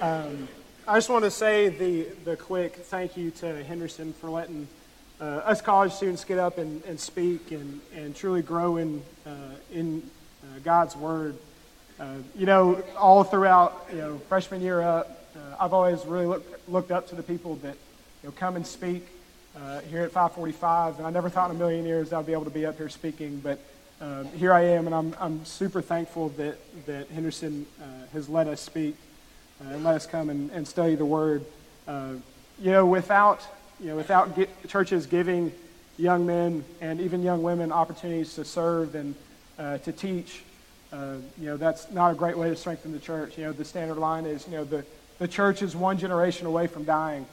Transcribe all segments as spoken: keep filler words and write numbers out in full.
Um, I just want to say the, the quick thank you to Henderson for letting uh, us college students get up and, and speak and, and truly grow in, uh, in uh, God's Word. Uh, you know, all throughout, you know, freshman year up, uh, I've always really looked, looked up to the people that, you know, come and speak uh, here at five forty-five, and I never thought in a million years I'd be able to be up here speaking, but um, here I am, and I'm, I'm super thankful that, that Henderson uh, has let us speak. Uh, and let us come and, and study the Word. Uh, you know, without you know, without get, churches giving young men and even young women opportunities to serve and uh, to teach, uh, you know, that's not a great way to strengthen the church. You know, the standard line is, you know, the, the church is one generation away from dying,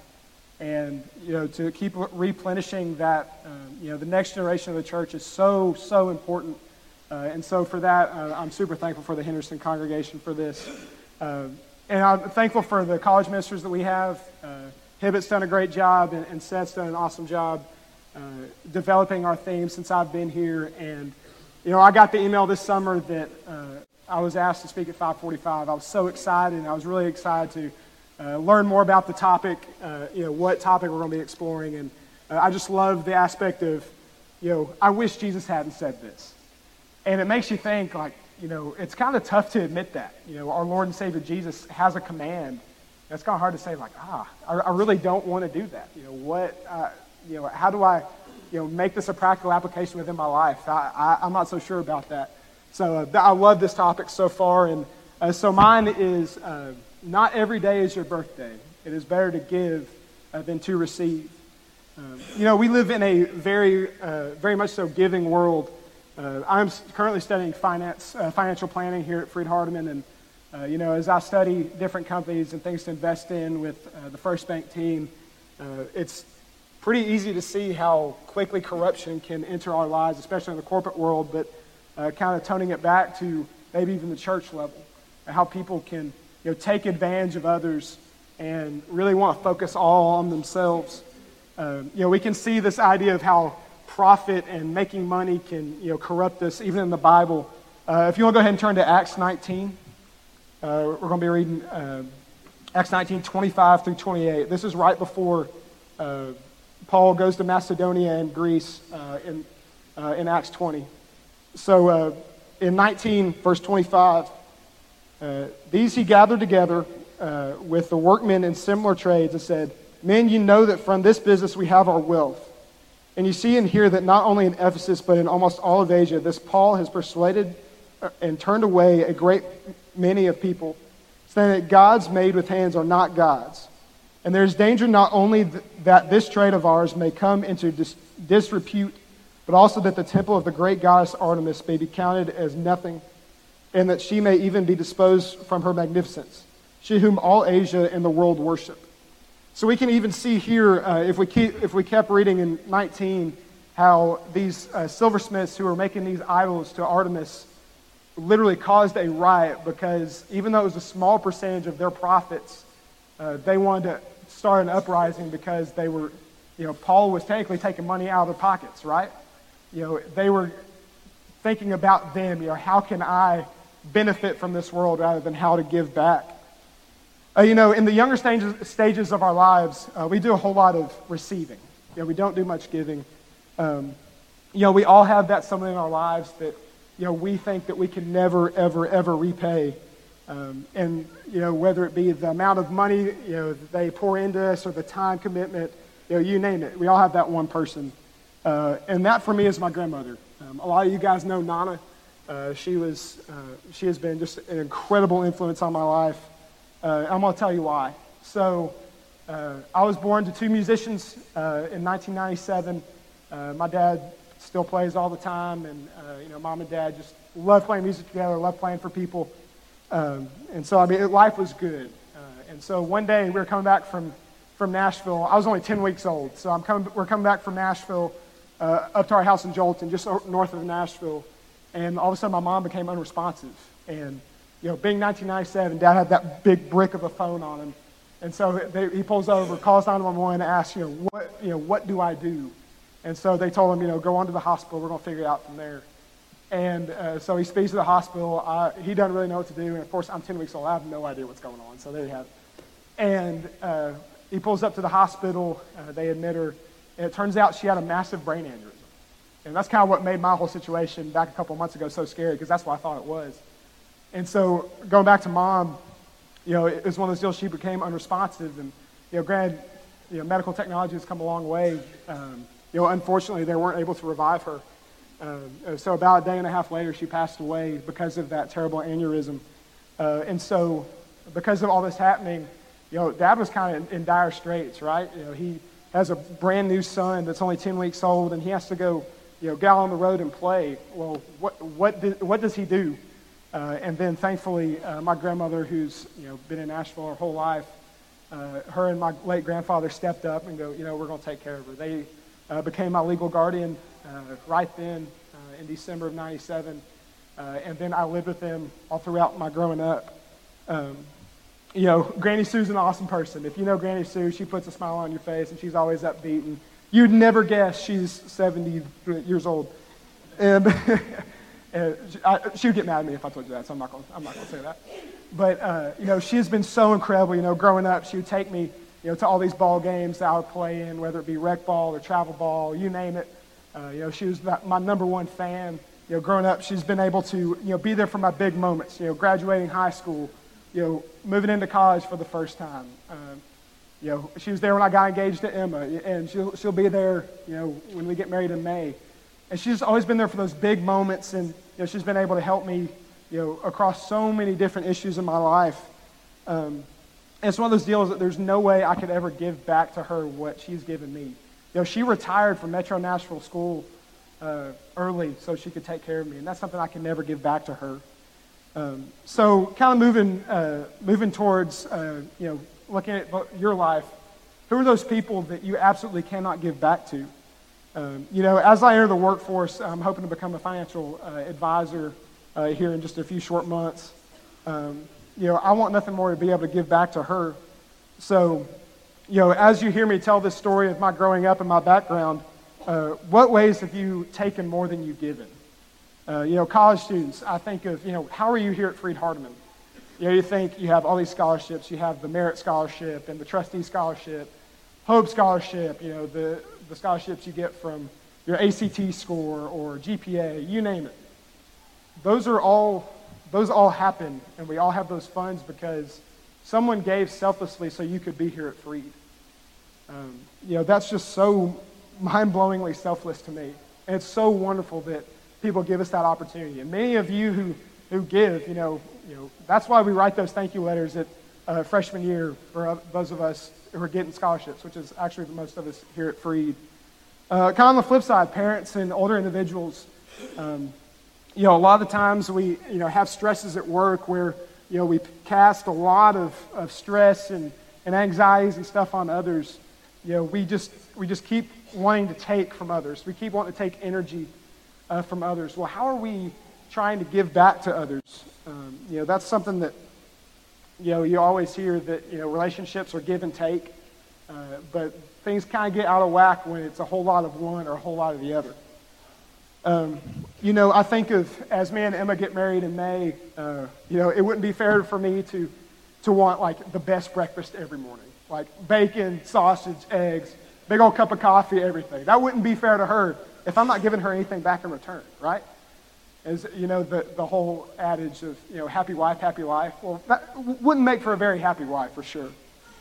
and you know, to keep replenishing that, um, you know, the next generation of the church is so so important. Uh, and so for that, uh, I'm super thankful for the Henderson congregation for this. Uh, And I'm thankful for the college ministers that we have. Uh, Hibbett's done a great job, and, and Seth's done an awesome job uh, developing our theme since I've been here. And, you know, I got the email this summer that uh, I was asked to speak at five forty-five. I was so excited, and I was really excited to uh, learn more about the topic, uh, you know, what topic we're going to be exploring. And uh, I just love the aspect of, you know, I wish Jesus hadn't said this. And it makes you think, like, you know, it's kind of tough to admit that. You know, our Lord and Savior Jesus has a command. It's kind of hard to say, like, ah, I, I really don't want to do that. You know, what, uh, you know, how do I, you know, make this a practical application within my life? I, I, I'm not so sure about that. So uh, I love this topic so far. And uh, so mine is, uh, not every day is your birthday. It is better to give uh, than to receive. Um, you know, we live in a very, uh, very much so giving world. Uh, I'm currently studying finance, uh, financial planning here at Freed-Hardeman, and uh, you know, as I study different companies and things to invest in with uh, the First Bank team, uh, it's pretty easy to see how quickly corruption can enter our lives, especially in the corporate world, but uh, kind of toning it back to maybe even the church level, how people can, you know, take advantage of others and really want to focus all on themselves. Uh, you know, we can see this idea of how profit and making money can, you know, corrupt us, even in the Bible. Uh, if you want to go ahead and turn to Acts nineteen, uh, we're going to be reading uh, Acts nineteen, twenty-five through twenty-eight. This is right before uh, Paul goes to Macedonia and Greece uh, in, uh, in Acts twenty. So uh, in nineteen, verse twenty-five, uh, these he gathered together uh, with the workmen in similar trades and said, "Men, you know that from this business we have our wealth. And you see and hear that not only in Ephesus, but in almost all of Asia, this Paul has persuaded and turned away a great many of people, saying that gods made with hands are not gods. And there is danger not only th- that this trade of ours may come into dis- disrepute, but also that the temple of the great goddess Artemis may be counted as nothing, and that she may even be disposed from her magnificence, she whom all Asia and the world worship." So we can even see here, uh, if we keep, if we kept reading in nineteen, how these uh, silversmiths who were making these idols to Artemis literally caused a riot because even though it was a small percentage of their profits, uh, they wanted to start an uprising because they were, you know, Paul was technically taking money out of their pockets, right? You know, they were thinking about them, you know, how can I benefit from this world rather than how to give back? Uh, you know, in the younger stages, stages of our lives, uh, we do a whole lot of receiving. You know, we don't do much giving. Um, you know, we all have that something in our lives that, you know, we think that we can never, ever, ever repay. Um, and, you know, whether it be the amount of money, you know, that they pour into us or the time commitment, you know, you name it. We all have that one person. Uh, and that for me is my grandmother. Um, a lot of you guys know Nana. Uh, she was, uh, she has been just an incredible influence on my life. Uh, I'm going to tell you why. So, uh, I was born to two musicians uh, in nineteen ninety-seven. Uh, my dad still plays all the time, and uh, you know, mom and dad just love playing music together, love playing for people. Um, and so, I mean, life was good. Uh, and so, one day we were coming back from from Nashville. I was only ten weeks old, so I'm coming. We're coming back from Nashville uh, up to our house in Jolton, just north of Nashville. And all of a sudden, my mom became unresponsive, and you know, being nineteen ninety-seven, Dad had that big brick of a phone on him. And so they, he pulls over, calls nine one one, and asks, you know, what, you know, what do I do? And so they told him, you know, go on to the hospital. We're going to figure it out from there. And uh, so he speaks to the hospital. I, he doesn't really know what to do. And, of course, I'm ten weeks old. I have no idea what's going on. So there you have it. And uh, he pulls up to the hospital. Uh, they admit her. And it turns out she had a massive brain aneurysm. And that's kind of what made my whole situation back a couple months ago so scary, because that's what I thought it was. And so going back to Mom, you know, it was one of those deals. She became unresponsive. And, you know, granted, you know, medical technology has come a long way. Um, you know, unfortunately, they weren't able to revive her. Uh, so about a day and a half later, she passed away because of that terrible aneurysm. Uh, and so because of all this happening, you know, Dad was kind of in, in dire straits, right? You know, he has a brand new son that's only ten weeks old, and he has to go, you know, get out on the road and play. Well, what what did, what does he do? Uh, and then thankfully, uh, my grandmother, who's, you know, been in Nashville her whole life, uh, her and my late grandfather stepped up and go, you know, we're going to take care of her. They uh, became my legal guardian uh, right then uh, in December of ninety-seven. Uh, and then I lived with them all throughout my growing up. Um, you know, Granny Sue's an awesome person. If you know Granny Sue, she puts a smile on your face, and she's always upbeat. And you'd never guess she's seventy years old. And, and she, I, she would get mad at me if I told you that, so I'm not going I'm not going to say that. But, uh, you know, she's been so incredible. You know, growing up, she would take me, you know, to all these ball games that I would play in, whether it be rec ball or travel ball, you name it. Uh, you know, she was my number one fan. You know, growing up, she's been able to, you know, be there for my big moments. You know, graduating high school, you know, moving into college for the first time. Um, you know, she was there when I got engaged to Emma, and she'll she'll be there, you know, when we get married in May. And she's always been there for those big moments, and, you know, she's been able to help me, you know, across so many different issues in my life. Um, and it's one of those deals that there's no way I could ever give back to her what she's given me. You know, she retired from Metro Nashville School uh, early so she could take care of me, and that's something I can never give back to her. Um, so kind of moving uh, moving towards, uh, you know, looking at your life, who are those people that you absolutely cannot give back to? Um, you know, as I enter the workforce, I'm hoping to become a financial uh, advisor uh, here in just a few short months. Um, you know, I want nothing more to be able to give back to her. So, you know, as you hear me tell this story of my growing up and my background, uh, what ways have you taken more than you've given? Uh, you know, college students, I think of, you know, how are you here at Freed-Hardeman? You know, you think you have all these scholarships. You have the Merit Scholarship and the Trustee Scholarship, Hope Scholarship, you know, the, the scholarships you get from your A C T score or G P A, you name it. Those are all, those all happen, and we all have those funds because someone gave selflessly so you could be here at Freed. Um, you know, that's just so mind-blowingly selfless to me. And it's so wonderful that people give us that opportunity. And many of you who, who give, you know, you know, that's why we write those thank you letters at uh, freshman year for those of us who are getting scholarships, which is actually the most of us here at Freed. Uh, kind of on the flip side, parents and older individuals, um, you know, a lot of the times we, you know, have stresses at work where, you know, we cast a lot of, of stress and, and anxieties and stuff on others. You know, we just we just keep wanting to take from others. We keep wanting to take energy uh, from others. Well, how are we trying to give back to others? Um, you know, that's something that, you know, you always hear that, you know, relationships are give and take, uh, but things kind of get out of whack when it's a whole lot of one or a whole lot of the other. Um, you know, I think of, as me and Emma get married in May, uh, you know, it wouldn't be fair for me to, to want, like, the best breakfast every morning. Like bacon, sausage, eggs, big old cup of coffee, everything. That wouldn't be fair to her if I'm not giving her anything back in return, right? As, you know, the, the whole adage of, you know, happy wife, happy life. Well, that wouldn't make for a very happy wife, for sure.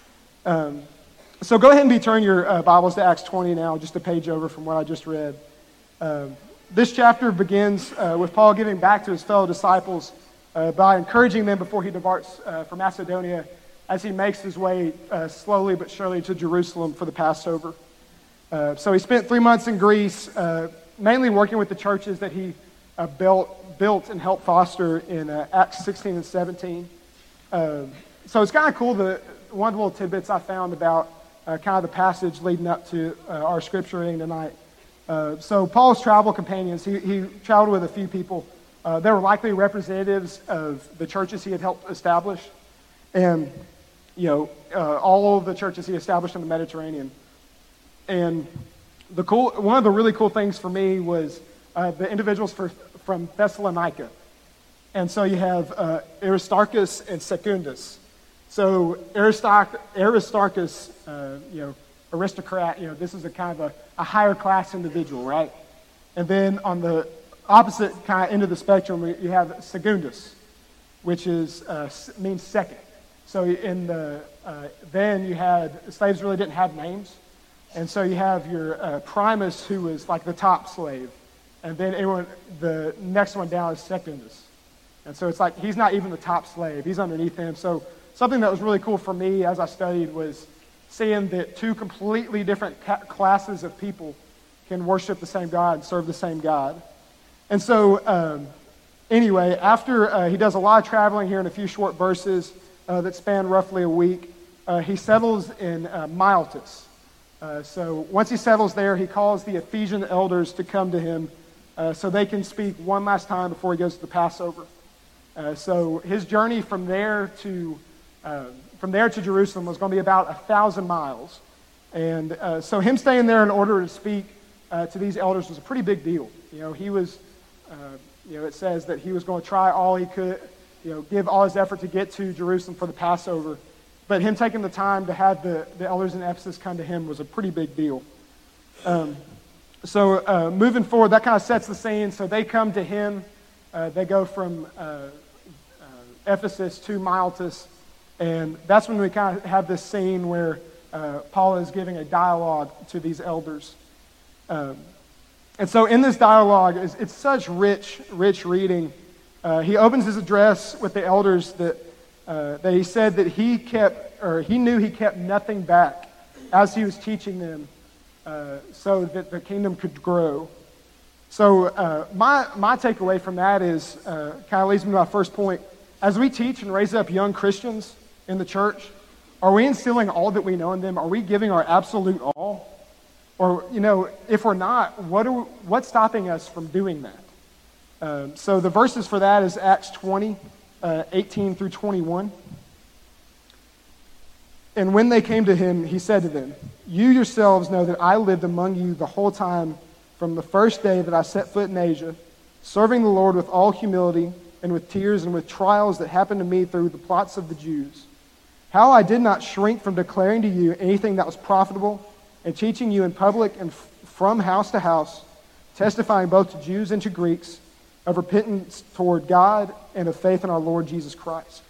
Um, so go ahead and be turning your uh, Bibles to Acts twenty now, just a page over from what I just read. Um, this chapter begins uh, with Paul giving back to his fellow disciples uh, by encouraging them before he departs uh, for Macedonia as he makes his way uh, slowly but surely to Jerusalem for the Passover. Uh, so he spent three months in Greece, uh, mainly working with the churches that he uh, built, built and helped foster in uh, Acts sixteen and seventeen. Uh, so it's kind of cool, the one of the little tidbits I found about uh, kind of the passage leading up to uh, our scripture reading tonight. Uh, so Paul's travel companions, he, he traveled with a few people. Uh, they were likely representatives of the churches he had helped establish. And you know, uh, all of the churches he established in the Mediterranean. And the cool, one of the really cool things for me was uh, the individuals for, from Thessalonica. And so you have uh, Aristarchus and Secundus. So Aristoc- Aristarchus, uh, you know, aristocrat, you know, this is a kind of a, a higher class individual, right? And then on the opposite kind of end of the spectrum, you have Secundus, which is uh, means second. So in the uh, then you had slaves really didn't have names, and so you have your uh, Primus, who was like the top slave, and then everyone the next one down is Secundus, and so it's like he's not even the top slave; he's underneath him. So something that was really cool for me as I studied was seeing that two completely different ca- classes of people can worship the same God and serve the same God. And so, um, anyway, after uh, he does a lot of traveling here in a few short verses uh, that span roughly a week, uh, he settles in uh, Miletus. Uh, so once he settles there, he calls the Ephesian elders to come to him uh, so they can speak one last time before he goes to the Passover. Uh, so his journey from there to uh, from there to Jerusalem was going to be about a thousand miles, and uh, so him staying there in order to speak uh, to these elders was a pretty big deal. You know, he was, uh, you know, it says that he was going to try all he could, you know, give all his effort to get to Jerusalem for the Passover. But him taking the time to have the, the elders in Ephesus come to him was a pretty big deal. Um, so uh, moving forward, that kind of sets the scene. So they come to him. Uh, they go from uh, uh, Ephesus to Miletus. And that's when we kind of have this scene where uh, Paul is giving a dialogue to these elders. Um, and so in this dialogue, it's, it's such rich, rich reading. Uh, he opens his address with the elders that Uh, that he said that he kept, or he knew he kept nothing back as he was teaching them uh, so that the kingdom could grow. So uh, my, my takeaway from that is, uh, kind of leads me to my first point. As we teach and raise up young Christians in the church, are we instilling all that we know in them? Are we giving our absolute all? Or, you know, if we're not, what are we, what's stopping us from doing that? Um, so the verses for that is Acts twenty. Uh, eighteen through twenty-one. And when they came to him, he said to them, "You yourselves know that I lived among you the whole time from the first day that I set foot in Asia, serving the Lord with all humility and with tears and with trials that happened to me through the plots of the Jews. How I did not shrink from declaring to you anything that was profitable and teaching you in public and f- from house to house, testifying both to Jews and to Greeks of repentance toward God and of faith in our Lord Jesus Christ."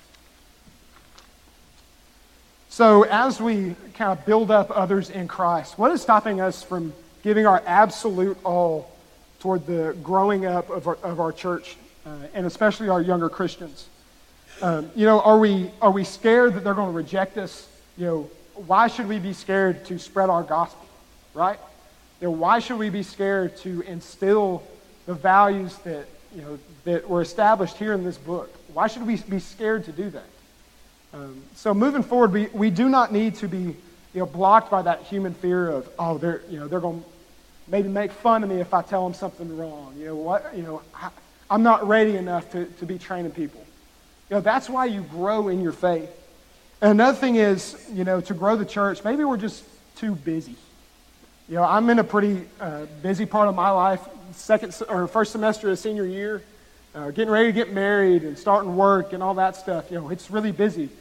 So as we kind of build up others in Christ, what is stopping us from giving our absolute all toward the growing up of our, of our church, uh, and especially our younger Christians? Um, you know, are we are we scared that they're going to reject us? You know, why should we be scared to spread our gospel, right? You know, why should we be scared to instill the values that you know, that were established here in this book? Why should we be scared to do that? Um, so moving forward, we, we do not need to be, you know, blocked by that human fear of, oh, they're, you know, they're going to maybe make fun of me if I tell them something wrong. You know what? You know, I, I'm not ready enough to, to be training people. You know, that's why you grow in your faith. And another thing is, you know, to grow the church, maybe we're just too busy. You know, I'm in a pretty uh, busy part of my life. Second or first semester of senior year, uh, getting ready to get married and starting work and all that stuff. You know, it's really busy.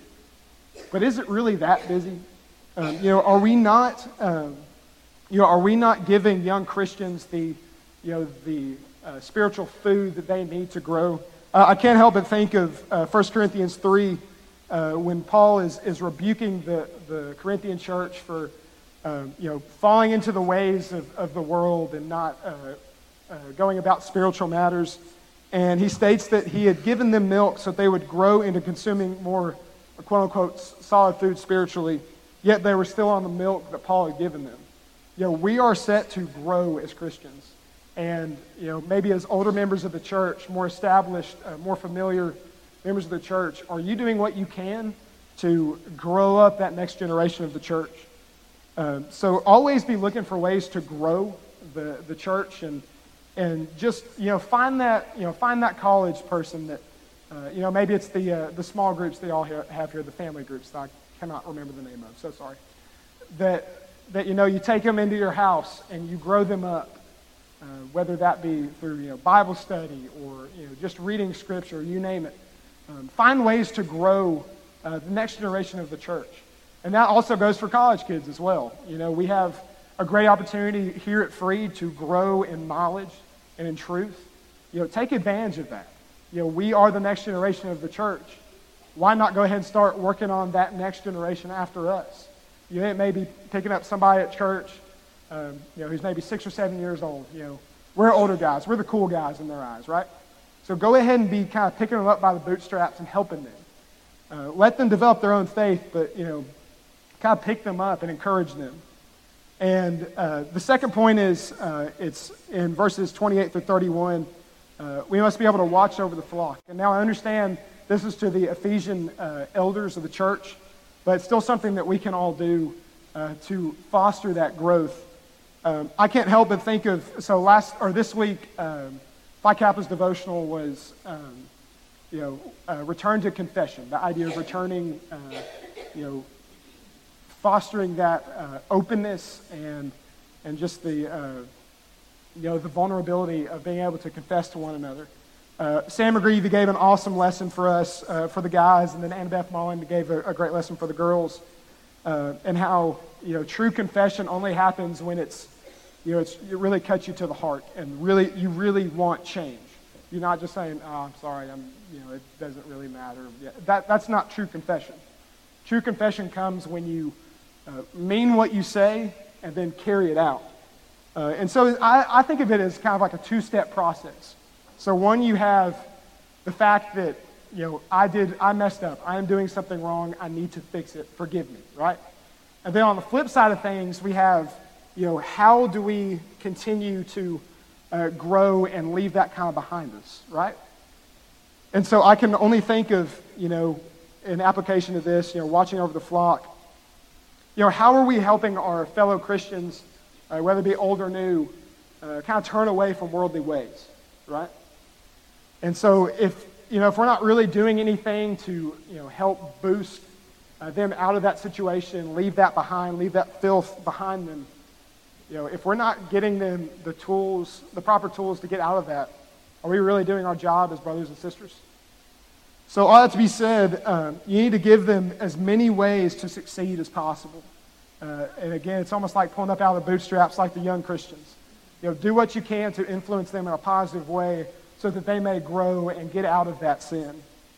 But is it really that busy? Um, you know, are we not, um, you know, are we not giving young Christians the, you know, the uh, spiritual food that they need to grow? Uh, I can't help but think of uh, First Corinthians three uh, when Paul is is rebuking the the Corinthian church for, um, you know, falling into the ways of, of the world and not Uh, Uh, going about spiritual matters. And he states that he had given them milk so that they would grow into consuming more quote-unquote solid food spiritually, yet they were still on the milk that Paul had given them. You know, we are set to grow as Christians. And, you know, maybe as older members of the church, more established, uh, more familiar members of the church, are you doing what you can to grow up that next generation of the church? Uh, so always be looking for ways to grow the, the church, and And just, you know, find that, you know, find that college person that, uh, you know, maybe it's the uh, the small groups they all have here, the family groups that I cannot remember the name of, so sorry. That, that you know, you take them into your house and you grow them up, uh, whether that be through, you know, Bible study or, you know, just reading scripture, you name it. Um, find ways to grow uh, the next generation of the church. And that also goes for college kids as well. You know, we have a great opportunity here at Freed to grow in knowledge and in truth. You know, take advantage of that. You know, we are the next generation of the church. Why not go ahead and start working on that next generation after us? You know, it may be picking up somebody at church, um, you know, who's maybe six or seven years old. You know, we're older guys. We're the cool guys in their eyes, right? So go ahead and be kind of picking them up by the bootstraps and helping them. Uh, let them develop their own faith, but, you know, kind of pick them up and encourage them. And uh, the second point is, uh, it's in verses twenty-eight through thirty-one, uh, we must be able to watch over the flock. And now I understand this is to the Ephesian uh, elders of the church, but it's still something that we can all do uh, to foster that growth. Um, I can't help but think of, so last, or this week, um, Phi Kappa's devotional was, um, you know, uh, return to confession, the idea of returning, uh, you know, fostering that uh, openness and and just the uh, you know the vulnerability of being able to confess to one another. Uh, Sam McGreevy gave an awesome lesson for us uh, for the guys, and then Annabeth Mullen gave a, a great lesson for the girls, uh, and how you know true confession only happens when it's you know it's, it really cuts you to the heart, and really you really want change. You're not just saying, "Oh, I'm sorry, I'm you know it doesn't really matter." Yeah, that that's not true confession. True confession comes when you Uh, mean what you say and then carry it out. Uh, and so I, I think of it as kind of like a two-step process. So one, you have the fact that, you know, I did, I messed up. I am doing something wrong. I need to fix it. Forgive me, right? And then on the flip side of things, we have, you know, how do we continue to uh, grow and leave that kind of behind us, right? And so I can only think of, you know, an application of this, you know, watching over the flock. You know, how are we helping our fellow Christians, uh, whether it be old or new, uh, kind of turn away from worldly ways, right? And so if, you know, if we're not really doing anything to, you know, help boost uh, them out of that situation, leave that behind, leave that filth behind them, you know, if we're not getting them the tools, the proper tools to get out of that, are we really doing our job as brothers and sisters? So all that to be said, um, you need to give them as many ways to succeed as possible. Uh, and again, it's almost like pulling up out of the bootstraps like the young Christians. You know, do what you can to influence them in a positive way so that they may grow and get out of that sin.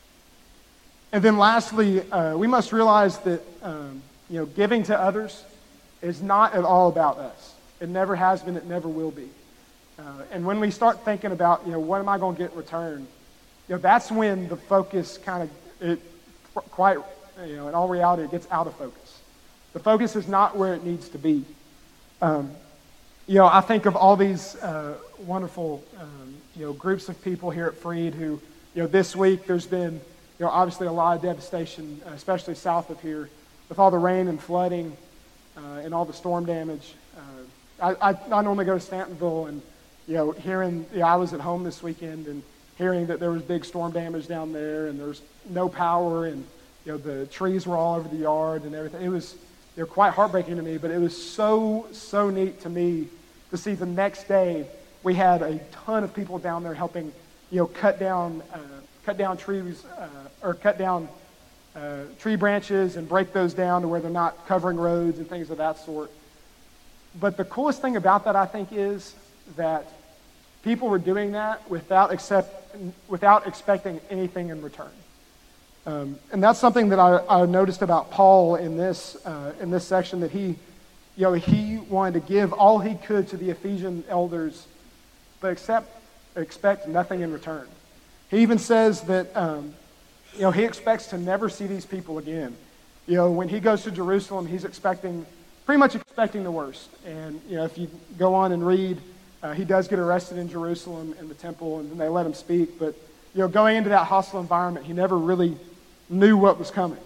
And then lastly, uh, we must realize that um, you know, giving to others is not at all about us. It never has been, it never will be. Uh, and when we start thinking about, you know, what am I going to get in return? You know, that's when the focus kind of, it quite, you know, in all reality, it gets out of focus. The focus is not where it needs to be. Um, you know, I think of all these uh, wonderful, um, you know, groups of people here at Freed who, you know, this week there's been, you know, obviously a lot of devastation, especially south of here, with all the rain and flooding uh, and all the storm damage. Uh, I, I, I normally go to Stantonville, and, you know, hearing, you know, I was at home this weekend, and hearing that there was big storm damage down there, and there's no power, and you know the trees were all over the yard and everything. It was, you know, quite heartbreaking to me, but it was so so neat to me to see the next day we had a ton of people down there helping, you know, cut down uh, cut down trees uh, or cut down uh, tree branches and break those down to where they're not covering roads and things of that sort. But the coolest thing about that, I think, is that people were doing that without accept, without expecting anything in return. Um, and that's something that I, I noticed about Paul in this uh, in this section, that he, you know, he wanted to give all he could to the Ephesian elders, but accept, expect nothing in return. He even says that, um, you know, he expects to never see these people again. You know, when he goes to Jerusalem, he's expecting, pretty much expecting the worst. And, you know, if you go on and read, Uh, he does get arrested in Jerusalem in the temple, and then they let him speak. But, you know, going into that hostile environment, he never really knew what was coming.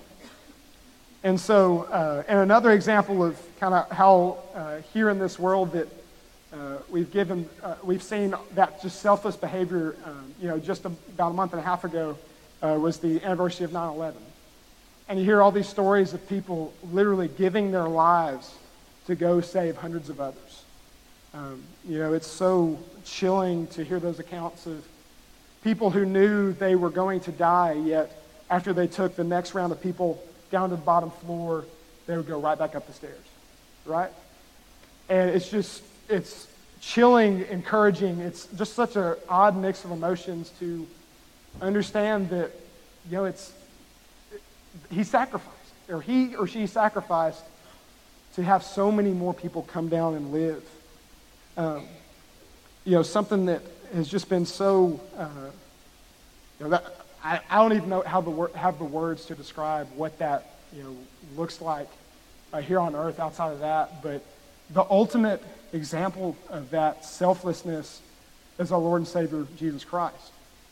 And so, uh, and another example of kind of how uh, here in this world that uh, we've given, uh, we've seen that just selfless behavior, um, you know, just about a month and a half ago uh, was the anniversary of nine eleven. And you hear all these stories of people literally giving their lives to go save hundreds of others. Um, you know, it's so chilling to hear those accounts of people who knew they were going to die, yet after they took the next round of people down to the bottom floor, they would go right back up the stairs, right? And it's just, it's chilling, encouraging. It's just such an odd mix of emotions to understand that, you know, it's, he sacrificed, or he or she sacrificed to have so many more people come down and live. Um, you know, something that has just been so, uh, you know, that I, I don't even know how the wor- have the words to describe what that, you know, looks like uh, here on earth outside of that, but the ultimate example of that selflessness is our Lord and Savior, Jesus Christ.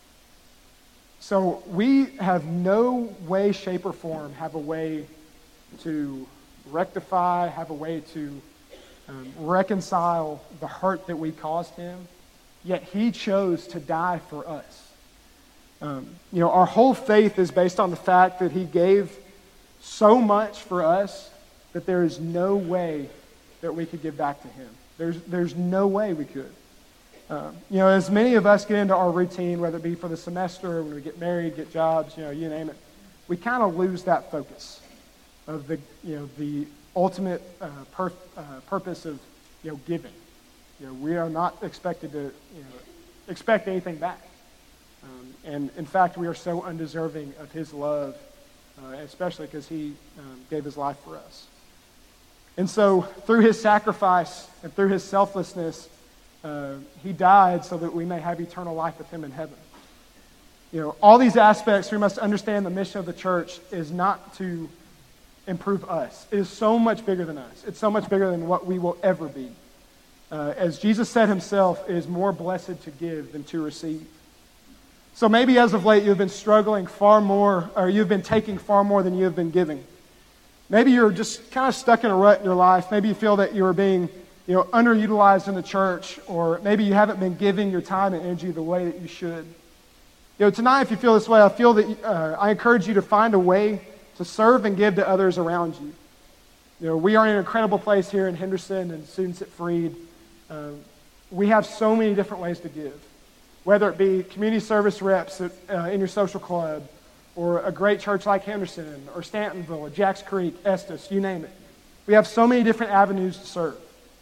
So we have no way, shape, or form have a way to rectify, have a way to um, reconcile the hurt that we caused him, yet he chose to die for us. Um, you know, our whole faith is based on the fact that he gave so much for us that there is no way that we could give back to him. There's, there's no way we could. Um, you know, as many of us get into our routine, whether it be for the semester, when we get married, get jobs, you know, you name it, we kind of lose that focus of the, you know, the ultimate uh, per, uh, purpose of, you know, giving. You know, we are not expected to, you know, expect anything back. Um, and in fact, we are so undeserving of his love, uh, especially because he um, gave his life for us. And so through his sacrifice and through his selflessness, uh, he died so that we may have eternal life with him in heaven. You know, all these aspects, we must understand the mission of the church is not to improve us. It is so much bigger than us. It's so much bigger than what we will ever be. Uh, as Jesus said himself, it is more blessed to give than to receive. So maybe as of late you've been struggling far more, or you've been taking far more than you have been giving. Maybe you're just kind of stuck in a rut in your life. Maybe you feel that you're being, you know, underutilized in the church, or maybe you haven't been giving your time and energy the way that you should. You know, tonight, if you feel this way, I feel that uh, I encourage you to find a way to serve and give to others around you. You know, we are in an incredible place here in Henderson and students at Freed. Um, we have so many different ways to give, whether it be community service reps at, uh, in your social club, or a great church like Henderson, or Stantonville, or Jacks Creek, Estes, you name it. We have so many different avenues to serve.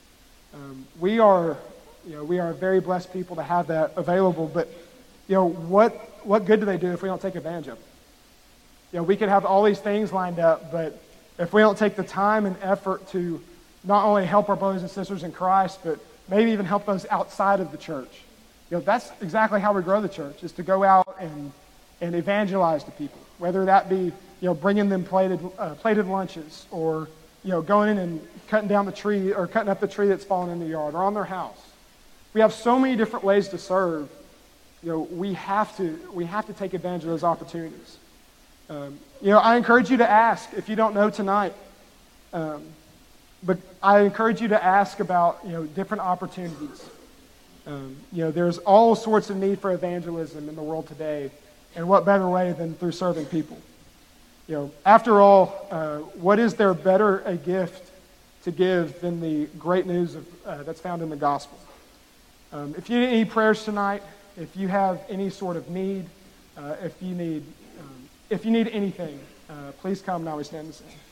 Um, we are, you know, we are very blessed people to have that available. But, you know, what what good do they do if we don't take advantage of them? You know, we could have all these things lined up, but if we don't take the time and effort to not only help our brothers and sisters in Christ, but maybe even help those outside of the church, you know, that's exactly how we grow the church, is to go out and and evangelize to people, whether that be, you know, bringing them plated uh, plated lunches, or, you know, going in and cutting down the tree, or cutting up the tree that's fallen in the yard, or on their house. We have so many different ways to serve. You know, we have to we have to take advantage of those opportunities. Um, you know, I encourage you to ask if you don't know tonight. Um, but I encourage you to ask about, you know, different opportunities. Um, you know, there's all sorts of need for evangelism in the world today. And what better way than through serving people? You know, after all, uh, what is there better a gift to give than the great news of, uh, that's found in the gospel? Um, if you need any prayers tonight, if you have any sort of need, uh, if you need, um, if you need anything, uh, please come now. We stand and sing.